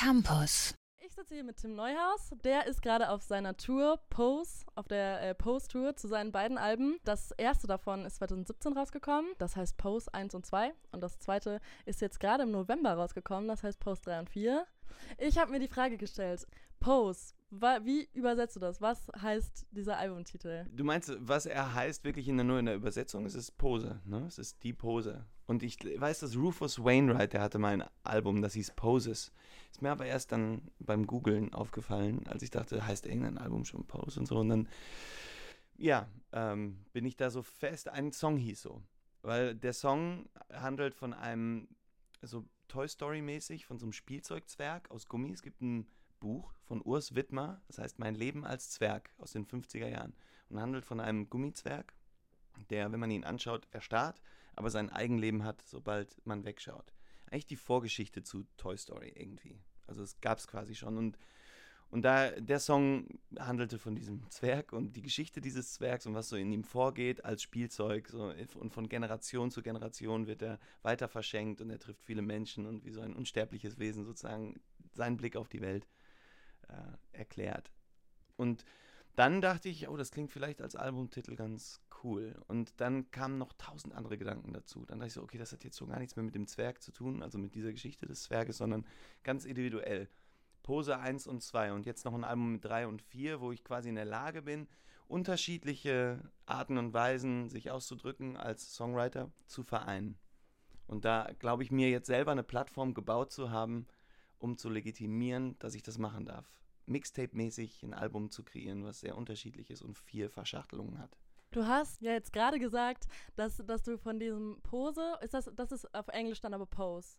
Campus. Ich sitze hier mit Tim Neuhaus. Der ist gerade auf seiner Tour Pose, auf der Pose-Tour zu seinen beiden Alben. Das erste davon ist 2017 rausgekommen, das heißt Pose 1 und 2. Und das zweite ist jetzt gerade im November rausgekommen, das heißt Pose 3 und 4. Ich habe mir die Frage gestellt, Pose, wie übersetzt du das? Was heißt dieser Albumtitel? Du meinst, was er heißt wirklich nur in der Übersetzung? Es ist Pose, ne? Es ist die Pose. Und ich weiß, dass Rufus Wainwright, der hatte mal ein Album, das hieß Poses. Ist mir aber erst dann beim Googlen aufgefallen, als ich dachte, heißt irgendein Album schon Pose und so. Und dann, bin ich da so fest, ein Song hieß so. Weil der Song handelt von einem, so Toy Story-mäßig, von so einem Spielzeugzwerg aus Gummi. Es gibt ein Buch von Urs Wittmer, das heißt Mein Leben als Zwerg aus den 50er Jahren und handelt von einem Gummizwerg, der, wenn man ihn anschaut, erstarrt, aber sein Eigenleben hat, sobald man wegschaut. Eigentlich die Vorgeschichte zu Toy Story irgendwie. Also es gab es quasi schon und da der Song handelte von diesem Zwerg und die Geschichte dieses Zwergs und was so in ihm vorgeht als Spielzeug so, und von Generation zu Generation wird er weiter verschenkt und er trifft viele Menschen und wie so ein unsterbliches Wesen sozusagen seinen Blick auf die Welt erklärt. Und dann dachte ich, oh, das klingt vielleicht als Albumtitel ganz cool. Und dann kamen noch 1000 andere Gedanken dazu. Dann dachte ich so, okay, das hat jetzt so gar nichts mehr mit dem Zwerg zu tun, also mit dieser Geschichte des Zwerges, sondern ganz individuell. Pose 1 und 2 und jetzt noch ein Album mit 3 und 4, wo ich quasi in der Lage bin, unterschiedliche Arten und Weisen, sich auszudrücken als Songwriter, zu vereinen. Und da glaube ich mir jetzt selber eine Plattform gebaut zu haben, um zu legitimieren, dass ich das machen darf. Mixtape-mäßig ein Album zu kreieren, was sehr unterschiedlich ist und 4 Verschachtelungen hat. Du hast ja jetzt gerade gesagt, dass du von diesem Pose, das ist auf Englisch dann aber Pose,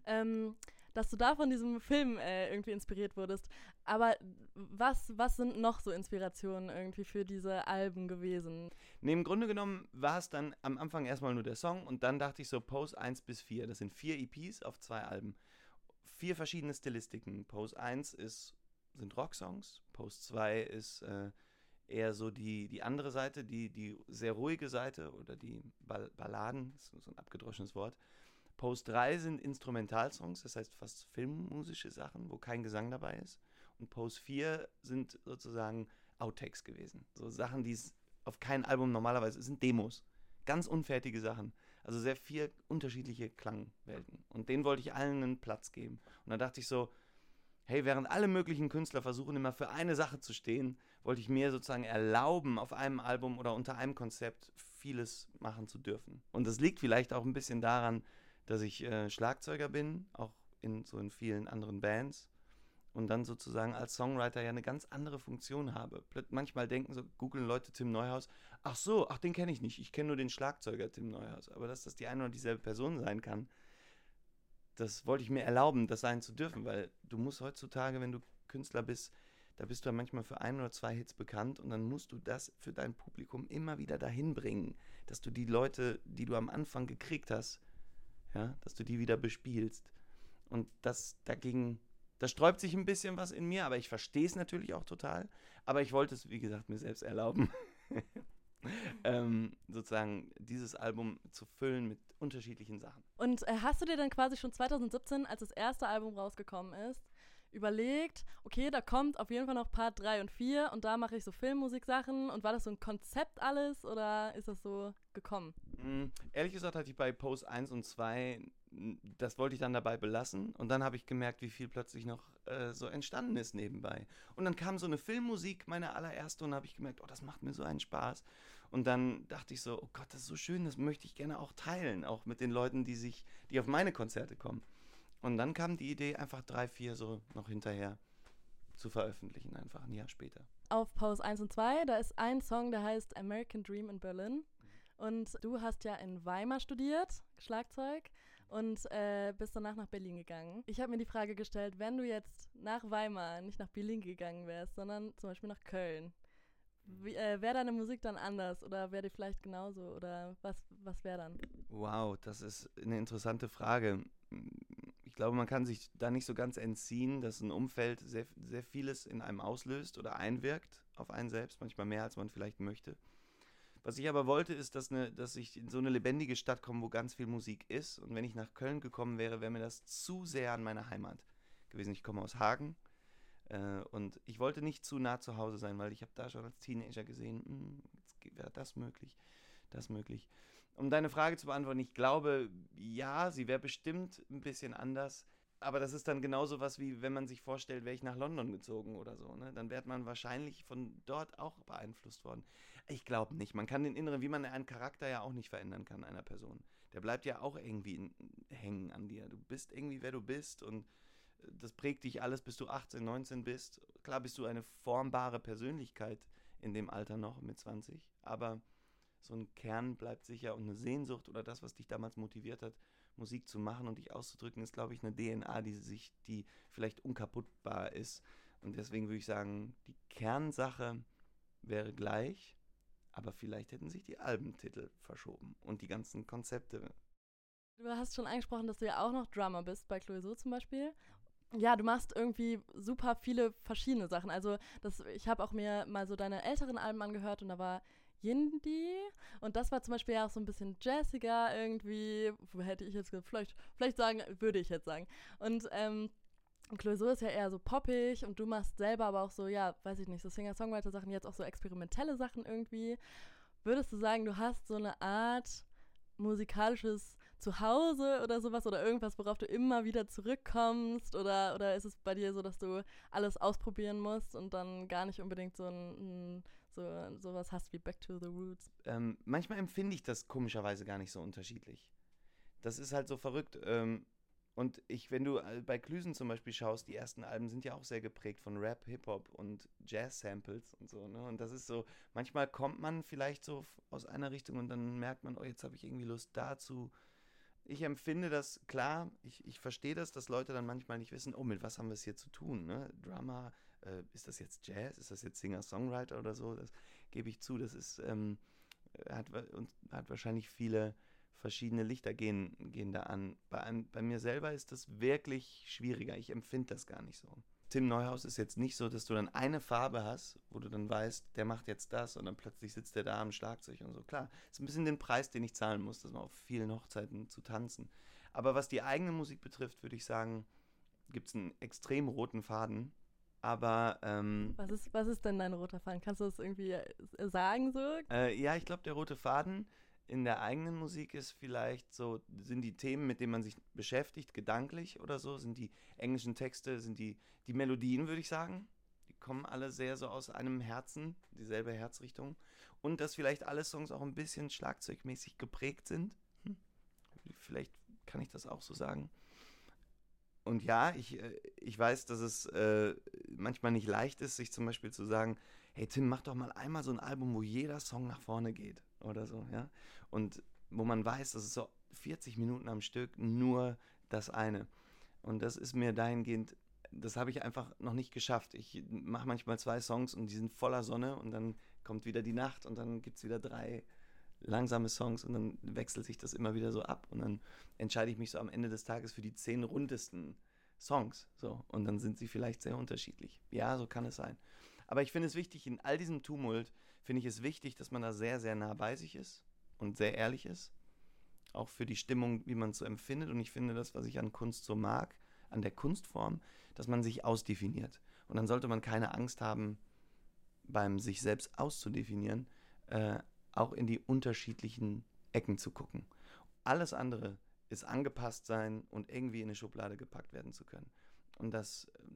dass du da von diesem Film irgendwie inspiriert wurdest. Aber was sind noch so Inspirationen irgendwie für diese Alben gewesen? Nee, im Grunde genommen war es dann am Anfang erstmal nur der Song und dann dachte ich so Pose 1 bis 4. Das sind 4 EPs auf 2 Alben. 4 verschiedene Stilistiken. Pose 1 sind Rocksongs, Pose 2 ist eher so die andere Seite, die sehr ruhige Seite oder die Balladen, das ist so ein abgedroschenes Wort. Pose 3 sind Instrumentalsongs, das heißt fast filmmusische Sachen, wo kein Gesang dabei ist. Und Pose 4 sind sozusagen Outtakes gewesen. So Sachen, die es auf kein Album normalerweise sind, Demos. Ganz unfertige Sachen. Also sehr viel unterschiedliche Klangwelten. Und denen wollte ich allen einen Platz geben. Und dann dachte ich so, hey, während alle möglichen Künstler versuchen immer für eine Sache zu stehen, wollte ich mir sozusagen erlauben, auf einem Album oder unter einem Konzept vieles machen zu dürfen. Und das liegt vielleicht auch ein bisschen daran, dass ich Schlagzeuger bin, auch in vielen anderen Bands. Und dann sozusagen als Songwriter ja eine ganz andere Funktion habe. Manchmal googeln Leute Tim Neuhaus, den kenne ich nicht, ich kenne nur den Schlagzeuger Tim Neuhaus. Aber dass das die eine oder dieselbe Person sein kann, das wollte ich mir erlauben, das sein zu dürfen, weil du musst heutzutage, wenn du Künstler bist, da bist du ja manchmal für 1 oder 2 Hits bekannt und dann musst du das für dein Publikum immer wieder dahin bringen, dass du die Leute, die du am Anfang gekriegt hast, ja, dass du die wieder bespielst. Und da sträubt sich ein bisschen was in mir, aber ich verstehe es natürlich auch total. Aber ich wollte es, wie gesagt, mir selbst erlauben, sozusagen dieses Album zu füllen mit unterschiedlichen Sachen. Und hast du dir dann quasi schon 2017, als das erste Album rausgekommen ist, überlegt, okay, da kommt auf jeden Fall noch Part 3 und 4 und da mache ich so Filmmusik-Sachen und war das so ein Konzept alles oder ist das so gekommen? Ehrlich gesagt hatte ich bei Pose 1 und 2, das wollte ich dann dabei belassen und dann habe ich gemerkt, wie viel plötzlich noch so entstanden ist nebenbei. Und dann kam so eine Filmmusik, meine allererste, und habe ich gemerkt, oh, das macht mir so einen Spaß. Und dann dachte ich so, oh Gott, das ist so schön, das möchte ich gerne auch teilen, auch mit den Leuten, die auf meine Konzerte kommen. Und dann kam die Idee, einfach 3, 4 so noch hinterher zu veröffentlichen, einfach ein Jahr später. Auf Pose 1 und 2, da ist ein Song, der heißt American Dream in Berlin. Und du hast ja in Weimar studiert, Schlagzeug, und bist danach nach Berlin gegangen. Ich habe mir die Frage gestellt, wenn du jetzt nach Weimar nicht nach Berlin gegangen wärst, sondern zum Beispiel nach Köln, wäre deine Musik dann anders oder wäre die vielleicht genauso oder was wäre dann? Wow, das ist eine interessante Frage. Ich glaube, man kann sich da nicht so ganz entziehen, dass ein Umfeld sehr, sehr vieles in einem auslöst oder einwirkt auf einen selbst, manchmal mehr, als man vielleicht möchte. Was ich aber wollte, ist, dass ich in so eine lebendige Stadt komme, wo ganz viel Musik ist. Und wenn ich nach Köln gekommen wäre, wäre mir das zu sehr an meine Heimat gewesen. Ich komme aus Hagen und ich wollte nicht zu nah zu Hause sein, weil ich habe da schon als Teenager gesehen, jetzt wäre das möglich. Um deine Frage zu beantworten, ich glaube, ja, sie wäre bestimmt ein bisschen anders. Aber das ist dann genauso was, wie wenn man sich vorstellt, wäre ich nach London gezogen oder so. Ne? Dann wäre man wahrscheinlich von dort auch beeinflusst worden. Ich glaube nicht. Man kann den inneren, wie man einen Charakter ja auch nicht verändern kann, einer Person. Der bleibt ja auch irgendwie hängen an dir. Du bist irgendwie, wer du bist und das prägt dich alles, bis du 18, 19 bist. Klar bist du eine formbare Persönlichkeit in dem Alter noch mit 20, aber so ein Kern bleibt sicher und eine Sehnsucht oder das, was dich damals motiviert hat, Musik zu machen und dich auszudrücken, ist, glaube ich, eine DNA, die vielleicht unkaputtbar ist. Und deswegen würde ich sagen, die Kernsache wäre gleich, aber vielleicht hätten sich die Albentitel verschoben und die ganzen Konzepte. Du hast schon angesprochen, dass du ja auch noch Drummer bist, bei Clouseau zum Beispiel. Ja, du machst irgendwie super viele verschiedene Sachen. Also ich habe auch mir mal so deine älteren Alben angehört und da war Yindi und das war zum Beispiel ja auch so ein bisschen jazziger irgendwie, hätte ich jetzt vielleicht sagen, würde ich jetzt sagen. Und Clouseau ist ja eher so poppig und du machst selber aber auch so, ja, weiß ich nicht, so Singer-Songwriter-Sachen, jetzt auch so experimentelle Sachen irgendwie. Würdest du sagen, du hast so eine Art musikalisches Zuhause oder sowas oder irgendwas, worauf du immer wieder zurückkommst oder ist es bei dir so, dass du alles ausprobieren musst und dann gar nicht unbedingt sowas hast wie Back to the Roots? Manchmal empfinde ich das komischerweise gar nicht so unterschiedlich. Das ist halt so verrückt. Und wenn du bei Cluesen zum Beispiel schaust, die ersten Alben sind ja auch sehr geprägt von Rap, Hip-Hop und Jazz-Samples und so, ne? Und das ist so, manchmal kommt man vielleicht so aus einer Richtung und dann merkt man, oh, jetzt habe ich irgendwie Lust dazu. Ich empfinde das, klar, ich verstehe das, dass Leute dann manchmal nicht wissen, oh, mit was haben wir es hier zu tun, ne? Drummer, ist das jetzt Jazz, ist das jetzt Singer-Songwriter oder so? Das gebe ich zu, das ist, hat wahrscheinlich viele verschiedene Lichter gehen da an. Bei mir selber ist das wirklich schwieriger. Ich empfinde das gar nicht so. Tim Neuhaus ist jetzt nicht so, dass du dann eine Farbe hast, wo du dann weißt, der macht jetzt das und dann plötzlich sitzt der da am Schlagzeug und so. Klar, ist ein bisschen den Preis, den ich zahlen muss, das mal auf vielen Hochzeiten zu tanzen. Aber was die eigene Musik betrifft, würde ich sagen, gibt es einen extrem roten Faden. Aber was ist denn dein roter Faden? Kannst du das irgendwie sagen so? Ja, ich glaube, der rote Faden in der eigenen Musik ist vielleicht so, sind die Themen, mit denen man sich beschäftigt, gedanklich oder so, sind die englischen Texte, sind die Melodien, würde ich sagen. Die kommen alle sehr so aus einem Herzen, dieselbe Herzrichtung. Und dass vielleicht alle Songs auch ein bisschen schlagzeugmäßig geprägt sind. Vielleicht kann ich das auch so sagen. Und ja, ich weiß, dass es manchmal nicht leicht ist, sich zum Beispiel zu sagen, hey Tim, mach doch mal einmal so ein Album, wo jeder Song nach vorne geht oder so, ja. Und wo man weiß, das ist so 40 Minuten am Stück nur das eine. Und das ist mir dahingehend, das habe ich einfach noch nicht geschafft. Ich mache manchmal 2 Songs und die sind voller Sonne und dann kommt wieder die Nacht und dann gibt es wieder 3 langsame Songs und dann wechselt sich das immer wieder so ab und dann entscheide ich mich so am Ende des Tages für die 10 rundesten Songs. So, und dann sind sie vielleicht sehr unterschiedlich. Ja, so kann es sein. Aber ich finde es wichtig, in all diesem Tumult finde ich es wichtig, dass man da sehr, sehr nah bei sich ist und sehr ehrlich ist. Auch für die Stimmung, wie man es so empfindet. Und ich finde das, was ich an Kunst so mag, an der Kunstform, dass man sich ausdefiniert. Und dann sollte man keine Angst haben, beim sich selbst auszudefinieren, auch in die unterschiedlichen Ecken zu gucken. Alles andere ist angepasst sein und irgendwie in eine Schublade gepackt werden zu können. Und da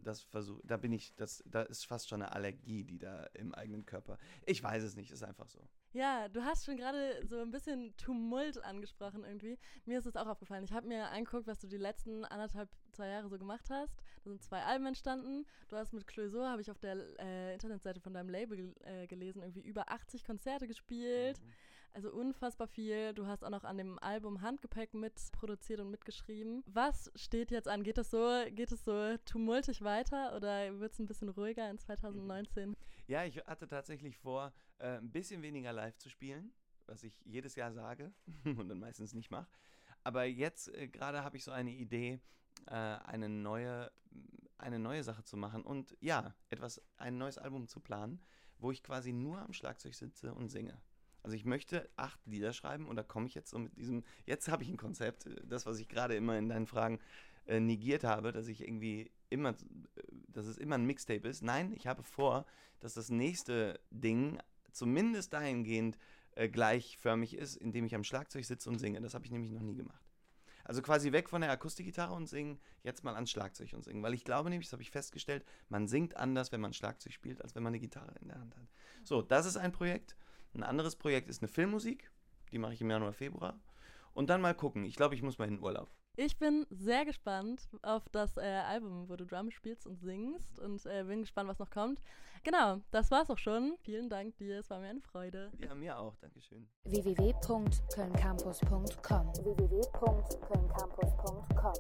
ist fast schon eine Allergie, die da im eigenen Körper. Ich weiß es nicht, ist einfach so. Ja, du hast schon gerade so ein bisschen Tumult angesprochen irgendwie. Mir ist es auch aufgefallen. Ich habe mir angeguckt, was du die letzten 2 Jahre so gemacht hast. Da sind 2 Alben entstanden. Du hast mit Clouseau, habe ich auf der Internetseite von deinem Label gelesen, irgendwie über 80 Konzerte gespielt. Mhm. Also unfassbar viel. Du hast auch noch an dem Album Handgepäck mitproduziert und mitgeschrieben. Was steht jetzt an? Geht es so tumultig weiter oder wird es ein bisschen ruhiger in 2019? Ja, ich hatte tatsächlich vor, ein bisschen weniger live zu spielen, was ich jedes Jahr sage und dann meistens nicht mache. Aber jetzt gerade habe ich so eine Idee, eine neue Sache zu machen und ja, ein neues Album zu planen, wo ich quasi nur am Schlagzeug sitze und singe. Also ich möchte 8 Lieder schreiben und da komme ich jetzt so mit jetzt habe ich ein Konzept, das, was ich gerade immer in deinen Fragen negiert habe, dass ich irgendwie immer ein Mixtape ist. Nein, ich habe vor, dass das nächste Ding zumindest dahingehend gleichförmig ist, indem ich am Schlagzeug sitze und singe. Das habe ich nämlich noch nie gemacht. Also quasi weg von der Akustikgitarre und singen, jetzt mal ans Schlagzeug und singen. Weil ich glaube nämlich, das habe ich festgestellt, man singt anders, wenn man Schlagzeug spielt, als wenn man eine Gitarre in der Hand hat. So, das ist ein Projekt. Ein anderes Projekt ist eine Filmmusik. Die mache ich im Januar, Februar. Und dann mal gucken. Ich glaube, ich muss mal in den Urlaub. Ich bin sehr gespannt auf das Album, wo du Drum spielst und singst und bin gespannt, was noch kommt. Genau, das war's auch schon. Vielen Dank dir, es war mir eine Freude. Ja, mir auch, Dankeschön. www.kölncampus.com